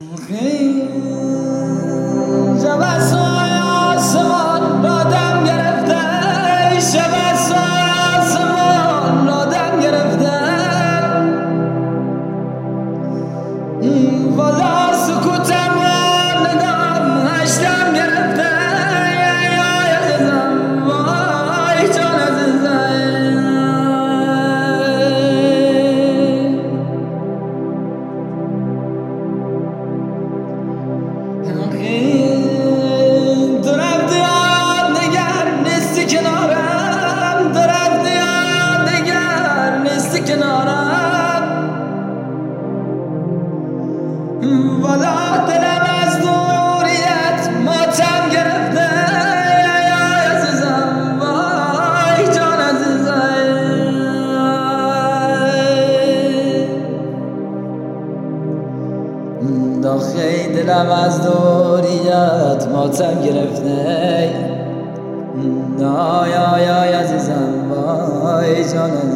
شب از سایه آسمان رادم گرفته، شب از سایه آسمان رادم گرفته، والا سکوتم و نگام هشتم گرفته، یا عزیزم وای جان عزیزم. تو رفتی یاد نگر نیستی کنارم، تو رفتی یاد نگر نیستی کنارم، والا دلم از دوریت ماتم گرفته، یا عزیزم وای جان عزیزم. داخل دلم از دوریت ماتم گرفته، یا عزیزم وای جان عزیزم.